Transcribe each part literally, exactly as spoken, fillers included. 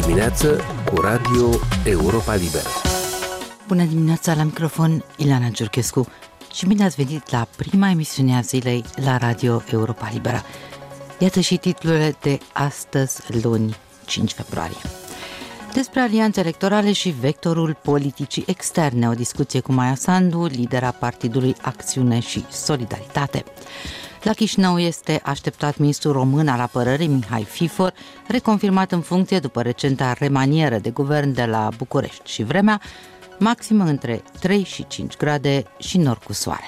dimineață cu Radio Europa Liberă. Bună dimineața, la microfon Ileana Giurchescu și bine ați venit la prima emisiune a zilei la Radio Europa Liberă. Iată și titlurile de astăzi, luni, cinci februarie. Despre alianțe electorale și vectorul politicii externe, o discuție cu Maia Sandu, lidera Partidului Acțiune și Solidaritate. La Chișinău este așteptat ministrul român al apărării, Mihai Fifor, reconfirmat în funcție după recenta remanieră de guvern de la București, și vremea maximă între trei și cinci grade și nor cu soare.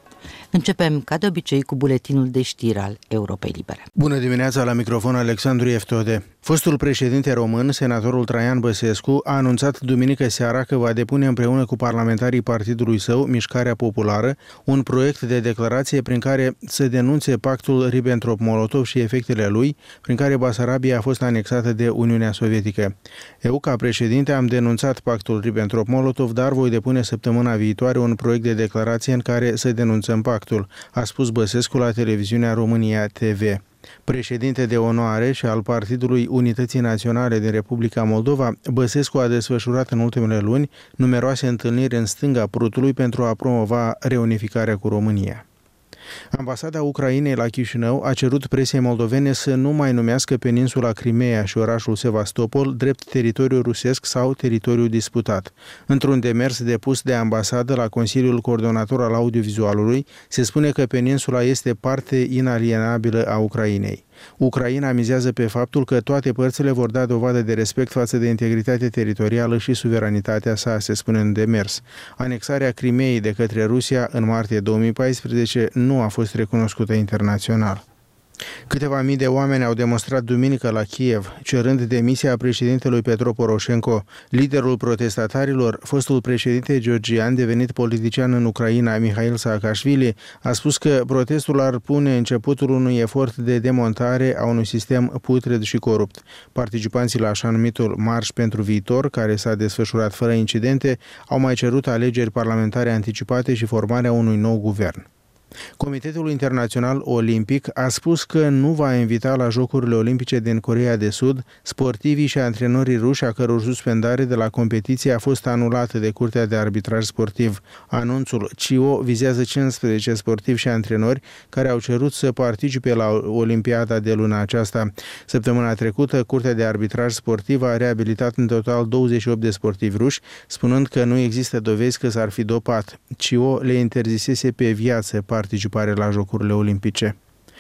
Începem, ca de obicei, cu buletinul de știri al Europei Libere. Bună dimineața, la microfon Alexandru Eftode. Fostul președinte român, senatorul Traian Băsescu, a anunțat duminică seara că va depune împreună cu parlamentarii partidului său, Mișcarea Populară, un proiect de declarație prin care să denunțe pactul Ribbentrop-Molotov și efectele lui, prin care Basarabia a fost anexată de Uniunea Sovietică. Eu, ca președinte, am denunțat pactul Ribbentrop-Molotov, dar voi depune săptămâna viitoare un proiect de declarație în care să denunțăm pactul, a spus Băsescu la televiziunea România T V. Președinte de onoare și al Partidului Unității Naționale din Republica Moldova, Băsescu a desfășurat în ultimele luni numeroase întâlniri în stânga Prutului pentru a promova reunificarea cu România. Ambasada Ucrainei la Chișinău a cerut presiei moldovene să nu mai numească peninsula Crimeea și orașul Sevastopol drept teritoriu rusesc sau teritoriu disputat. Într-un demers depus de ambasadă la Consiliul Coordonator al Audiovizualului, se spune că peninsula este parte inalienabilă a Ucrainei. Ucraina mizează pe faptul că toate părțile vor da dovadă de respect față de integritate teritorială și suveranitatea sa, se spune în demers. Anexarea Crimeei de către Rusia în martie două mii paisprezece nu a fost recunoscută internațional. Câteva mii de oameni au demonstrat duminică la Kiev, cerând demisia președintelui Petro Poroșenko. Liderul protestatarilor, fostul președinte georgian devenit politician în Ucraina, Mihail Saakashvili, a spus că protestul ar pune începutul unui efort de demontare a unui sistem putred și corupt. Participanții la așa numitul Marș pentru Viitor, care s-a desfășurat fără incidente, au mai cerut alegeri parlamentare anticipate și formarea unui nou guvern. Comitetul Internațional Olimpic a spus că nu va invita la Jocurile Olimpice din Coreea de Sud sportivii și antrenorii ruși a căror suspendare de la competiție a fost anulată de Curtea de Arbitraj Sportiv. Anunțul C I O vizează cincisprezece sportivi și antrenori care au cerut să participe la Olimpiada de luna aceasta. Săptămâna trecută, Curtea de Arbitraj Sportiv a reabilitat în total douăzeci și opt de sportivi ruși, spunând că nu există dovezi că s-ar fi dopat. C I O le interzisese pe viață participare la Jocurile Olimpice.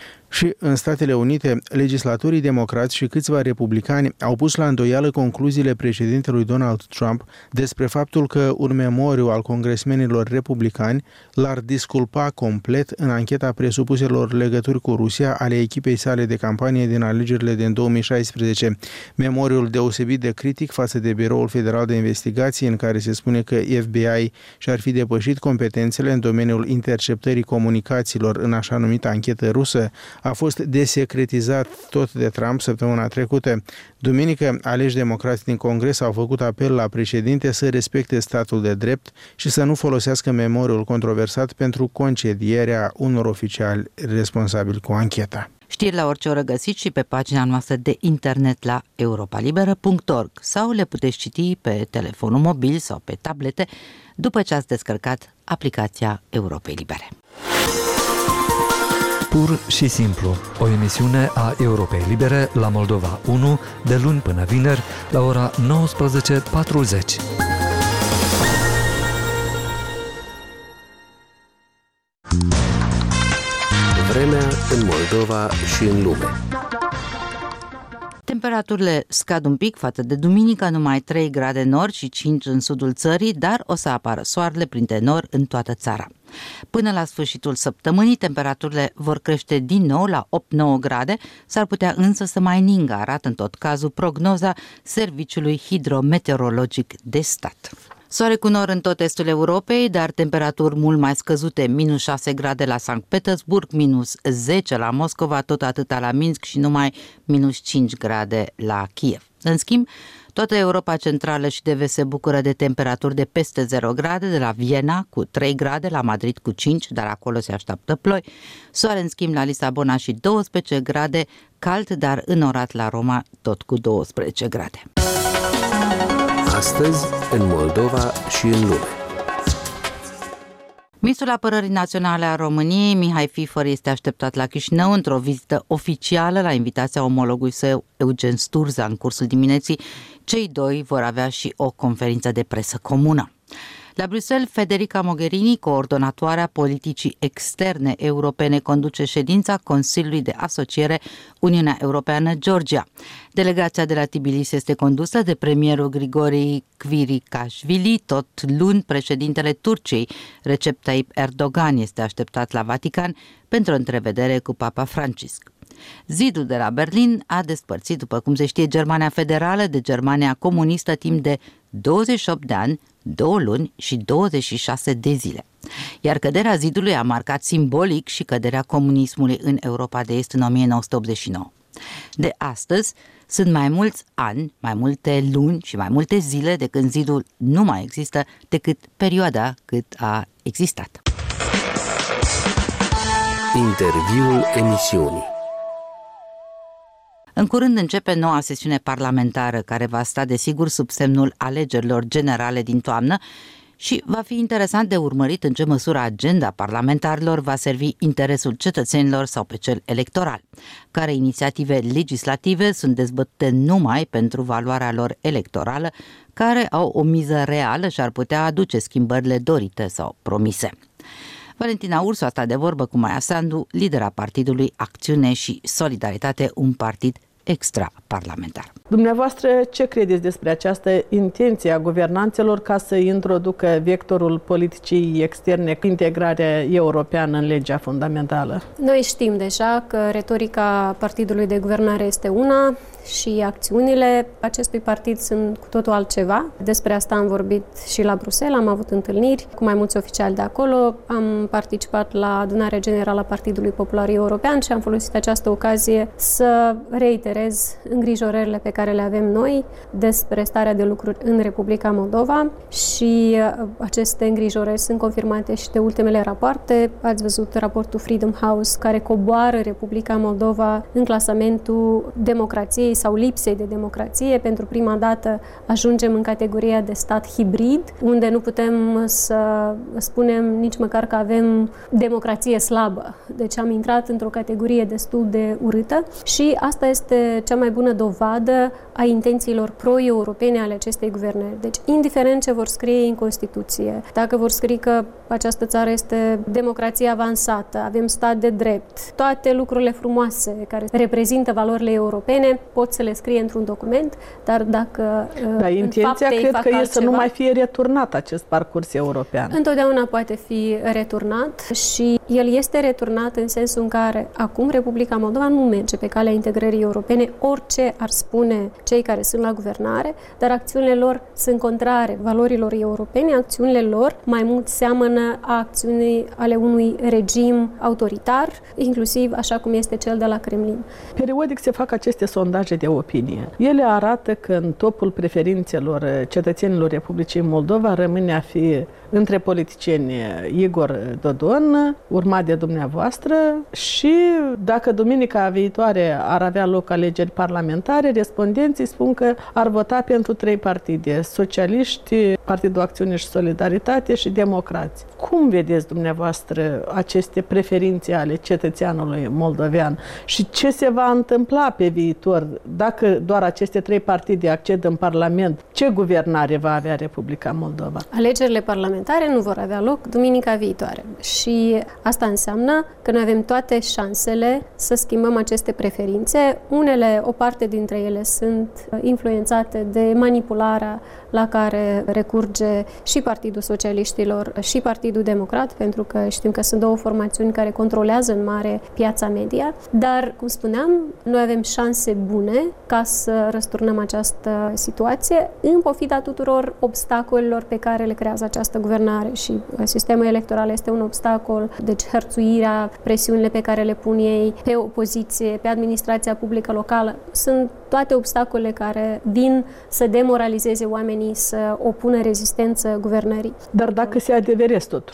Și în Statele Unite, legislatorii democrați și câțiva republicani au pus la îndoială concluziile președintelui Donald Trump despre faptul că un memoriu al congresmenilor republicani l-ar disculpa complet în ancheta presupuselor legături cu Rusia ale echipei sale de campanie din alegerile din două mii șaisprezece. Memoriul deosebit de critic față de Biroul Federal de Investigații, în care se spune că F B I și-ar fi depășit competențele în domeniul interceptării comunicațiilor în așa numită anchetă rusă, a fost desecretizat tot de Trump săptămâna trecută. Duminică, aleși democrați din Congres au făcut apel la președinte să respecte statul de drept și să nu folosească memoriul controversat pentru concedierea unor oficiali responsabili cu ancheta. Știri la orice oră găsiți și pe pagina noastră de internet la europalibera punct org sau le puteți citi pe telefonul mobil sau pe tablete după ce ați descărcat aplicația Europei Libere. Pur și simplu, o emisiune a Europei Libere la Moldova unu, de luni până vineri, la ora nouăsprezece patruzeci. Vremea în Moldova și în lume. Temperaturile scad un pic față de duminică, numai trei grade nord și cinci în sudul țării, dar o să apară soarele printre nori în toată țara. Până la sfârșitul săptămânii, temperaturile vor crește din nou la opt nouă grade, s-ar putea însă să mai ningă, arată în tot cazul prognoza Serviciului Hidrometeorologic de Stat. Soare cu nor în tot estul Europei, dar temperaturi mult mai scăzute, minus șase grade la Sankt Petersburg, minus zece la Moscova, tot atâta la Minsk și numai minus cinci grade la Kiev. În schimb, toată Europa Centrală și de Vest se bucură de temperaturi de peste zero grade, de la Viena cu trei grade, la Madrid cu cinci, dar acolo se așteaptă ploi. Soare în schimb la Lisabona și douăsprezece grade, cald, dar înorat la Roma tot cu douăsprezece grade. Astăzi, în Moldova și în lume. Ministrul Apărării Naționale a României, Mihai Fifăr, este așteptat la Chișinău într-o vizită oficială la invitația omologului său, Eugen Sturza. În cursul dimineții, cei doi vor avea și o conferință de presă comună. La Bruxelles, Federica Mogherini, coordonatoarea politicii externe europene, conduce ședința Consiliului de Asociere Uniunea Europeană-Georgia. Delegația de la Tbilisi este condusă de premierul Grigori Kvirikashvili. Tot luni, președintele Turciei, Recep Tayyip Erdogan, este așteptat la Vatican pentru o întrevedere cu Papa Francisc. Zidul de la Berlin a despărțit, după cum se știe, Germania Federală de Germania comunistă timp de douăzeci și opt de ani, două luni și douăzeci și șase de zile. Iar căderea zidului a marcat simbolic și căderea comunismului în Europa de Est în o mie nouă sute optzeci și nouă. De astăzi sunt mai mulți ani, mai multe luni și mai multe zile de când zidul nu mai există decât perioada cât a existat. Interviul emisiunii. În curând începe noua sesiune parlamentară, care va sta desigur sub semnul alegerilor generale din toamnă și va fi interesant de urmărit în ce măsură agenda parlamentarilor va servi interesul cetățenilor sau pe cel electoral, care inițiative legislative sunt dezbătute numai pentru valoarea lor electorală, care au o miză reală și ar putea aduce schimbările dorite sau promise. Valentina Ursu a stat de vorbă cu Maia Sandu, lidera partidului Acțiune și Solidaritate, un partid extraparlamentar. Dumneavoastră, ce credeți despre această intenție a guvernanților ca să introducă vectorul politicii externe, integrarea europeană în legea fundamentală? Noi știm deja că retorica partidului de guvernare este una și acțiunile acestui partid sunt cu totul altceva. Despre asta am vorbit și la Bruxelles, am avut întâlniri cu mai mulți oficiali de acolo, am participat la adunarea generală a Partidului Popular European și am folosit această ocazie să reiterez îngrijorările pe care le avem noi despre starea de lucruri în Republica Moldova și aceste îngrijorări sunt confirmate și de ultimele rapoarte. Ați văzut raportul Freedom House care coboară Republica Moldova în clasamentul democrației sau lipsei de democrație. Pentru prima dată ajungem în categoria de stat hibrid, unde nu putem să spunem nici măcar că avem democrație slabă. Deci am intrat într-o categorie destul de urâtă și asta este cea mai bună dovadă a intențiilor pro-europene ale acestei guvernări. Deci, indiferent ce vor scrie în Constituție, dacă vor scrie că această țară este democrație avansată, avem stat de drept, toate lucrurile frumoase care reprezintă valorile europene, pot să le scrie într-un document, dar dacă da, în intenția cred că altceva, e să nu mai fie returnat acest parcurs european. Întotdeauna poate fi returnat și el este returnat în sensul în care acum Republica Moldova nu merge pe calea integrării europene, orice ar spune cei care sunt la guvernare, dar acțiunile lor sunt contrare valorilor europene, acțiunile lor mai mult seamănă a acțiunii ale unui regim autoritar, inclusiv așa cum este cel de la Kremlin. Periodic se fac aceste sondaje de opinie. Ele arată că în topul preferințelor cetățenilor Republicii Moldova rămâne a fi între politicieni Igor Dodon, urmat de dumneavoastră, și dacă duminica viitoare ar avea loc alegeri parlamentare, respondenții spun că ar vota pentru trei partide: socialiști, Partidul Acțiune și Solidaritate și democrați. Cum vedeți dumneavoastră aceste preferințe ale cetățeanului moldovean și ce se va întâmpla pe viitor dacă doar aceste trei partide acced în Parlament? Ce guvernare va avea Republica Moldova? Alegerile parlamentare nu vor avea loc duminica viitoare și asta înseamnă că noi avem toate șansele să schimbăm aceste preferințe. Unele, o parte dintre ele sunt influențate de manipularea la care recurge și Partidul Socialiștilor și Partidul Democrat, pentru că știm că sunt două formațiuni care controlează în mare piața media, dar, cum spuneam, noi avem șanse bune ca să răsturnăm această situație în pofida tuturor obstacolelor pe care le creează această guvernare și sistemul electoral este un obstacol, deci hărțuirea, presiunile pe care le pun ei pe opoziție, pe administrația publică locală, sunt toate obstacolele care vin să demoralizeze oamenii, să opună rezistență guvernării. Dar dacă se adeveresc totuși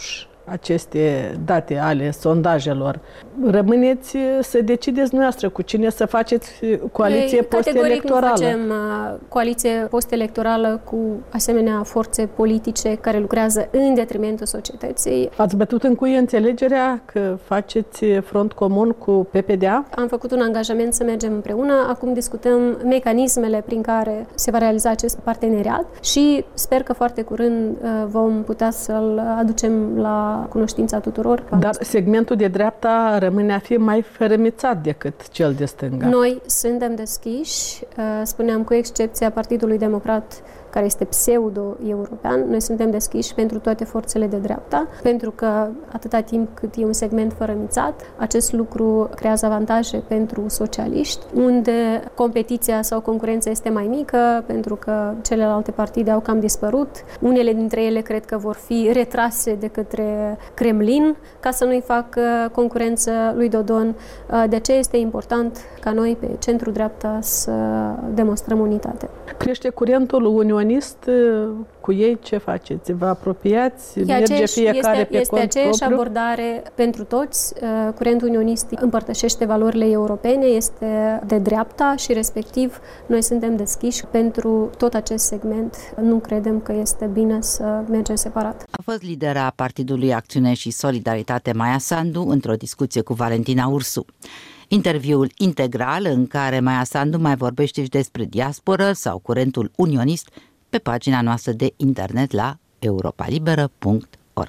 aceste date ale sondajelor, rămâneți să decideți noastră cu cine să faceți coaliție post-electorală. Categoric nu facem coaliție post-electorală cu asemenea forțe politice care lucrează în detrimentul societății. Ați bătut în cuie înțelegerea că faceți front comun cu P P D A? Am făcut un angajament să mergem împreună. Acum discutăm mecanismele prin care se va realiza acest parteneriat și sper că foarte curând vom putea să-l aducem la cunoștința tuturor. Dar segmentul de dreapta rămâne a fi mai fărâmițat decât cel de stânga. Noi suntem deschiși, spuneam, cu excepția Partidului Democrat, care este pseudo-european. Noi suntem deschiși pentru toate forțele de dreapta, pentru că atâta timp cât e un segment fărămițat, acest lucru creează avantaje pentru socialiști, unde competiția sau concurența este mai mică, pentru că celelalte partide au cam dispărut. Unele dintre ele cred că vor fi retrase de către Kremlin ca să nu-i facă concurență lui Dodon. De aceea este important ca noi pe centru-dreapta să demonstrăm unitate. Crește curentul unionist, cu ei ce faceți? Vă apropiați? Merge aceeași, fiecare este, pe este cont aceeași propriu? abordare pentru toți. Curentul unionist împărtășește valorile europene, este de dreapta și respectiv noi suntem deschiși pentru tot acest segment. Nu credem că este bine să mergem separat. A fost lidera Partidului Acțiune și Solidaritate Maia Sandu într-o discuție cu Valentina Ursu. Interviul integral în care Maia Sandu mai vorbește și despre diasporă sau curentul unionist pe pagina noastră de internet la europa liberă punct org.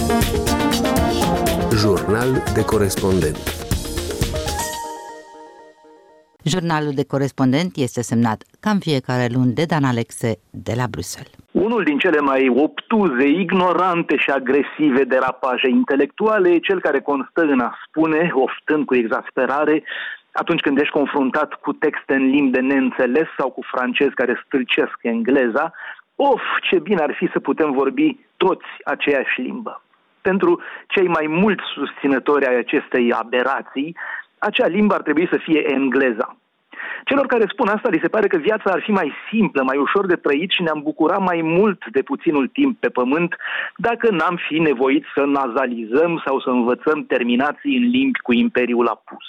Jurnal de corespondent. Jurnalul de corespondent este semnat ca în fiecare luni de Dan Alexe de la Bruxelles. Unul din cele mai obtuze, ignorante și agresive derapaje intelectuale e cel care constă în a spune, oftând cu exasperare, atunci când ești confruntat cu texte în limbi de neînțeles sau cu francezi care stâlcesc engleza, of, ce bine ar fi să putem vorbi toți aceeași limbă. Pentru cei mai mulți susținători ai acestei aberații, acea limbă ar trebui să fie engleza. Celor care spun asta li se pare că viața ar fi mai simplă, mai ușor de trăit și ne-am bucura mai mult de puținul timp pe pământ dacă n-am fi nevoiți să nazalizăm sau să învățăm terminații în limbi cu imperiul apus.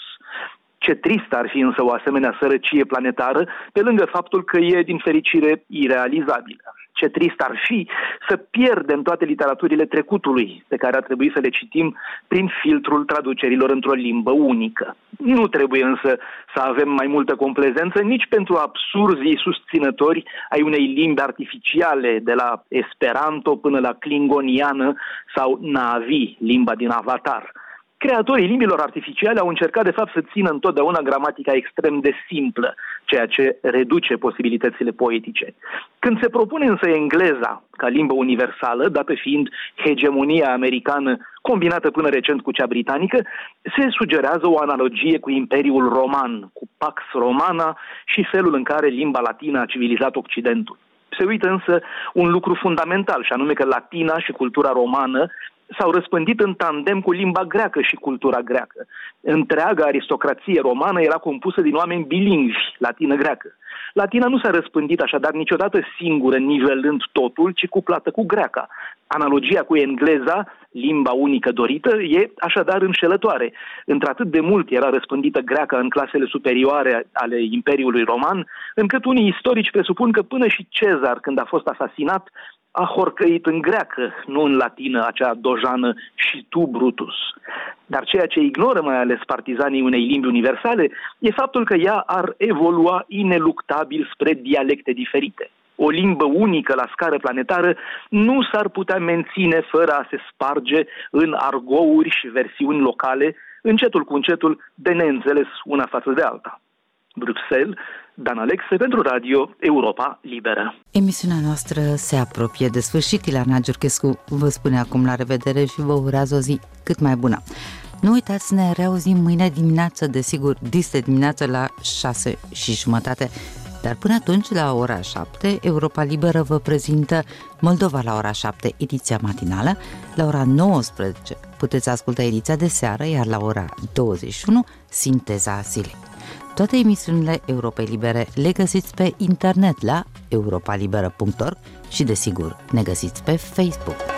Ce trist ar fi însă o asemenea sărăcie planetară, pe lângă faptul că e, din fericire, irealizabilă. Ce trist ar fi să pierdem toate literaturile trecutului, pe care ar trebui să le citim prin filtrul traducerilor într-o limbă unică. Nu trebuie însă să avem mai multă complezență nici pentru absurzii susținători ai unei limbi artificiale, de la Esperanto până la klingoniană sau Na'vi, limba din Avatar. Creatorii limbilor artificiale au încercat de fapt să țină întotdeauna gramatica extrem de simplă, ceea ce reduce posibilitățile poetice. Când se propune însă engleza ca limbă universală, dată fiind hegemonia americană combinată până recent cu cea britanică, se sugerează o analogie cu Imperiul Roman, cu Pax Romana și felul în care limba latină a civilizat Occidentul. Se uită însă un lucru fundamental, și anume că latina și cultura romană s-au răspândit în tandem cu limba greacă și cultura greacă. Întreaga aristocrație romană era compusă din oameni bilingvi, latină-greacă. Latina nu s-a răspândit așadar niciodată singură, nivelând totul, ci cuplată cu greaca. Analogia cu engleza, limba unică dorită, e așadar înșelătoare. Într-atât de mult era răspândită greaca în clasele superioare ale Imperiului Roman, încât unii istorici presupun că până și Cezar, când a fost asasinat, a horcăit în greacă, nu în latină, acea dojană și tu, Brutus. Dar ceea ce ignoră mai ales partizanii unei limbi universale e faptul că ea ar evolua ineluctabil spre dialecte diferite. O limbă unică la scară planetară nu s-ar putea menține fără a se sparge în argouri și versiuni locale, încetul cu încetul de neînțeles una față de alta. Bruxelles, Dan Alexe pentru Radio Europa Liberă. Emisiunea noastră se apropie de sfârșit. Ileana Giurchescu vă spune acum la revedere și vă urează o zi cât mai bună. Nu uitați, ne reauzim mâine dimineață, desigur, dis de dimineață la șase și jumătate. Dar până atunci, la ora șapte, Europa Liberă vă prezintă Moldova la ora șapte, ediția matinală. La ora nouăsprezece puteți asculta ediția de seară, iar la ora douăzeci și unu, sinteza zilei. Toate emisiunile Europei Libere le găsiți pe internet la europa liberă punct org și, desigur, ne găsiți pe Facebook.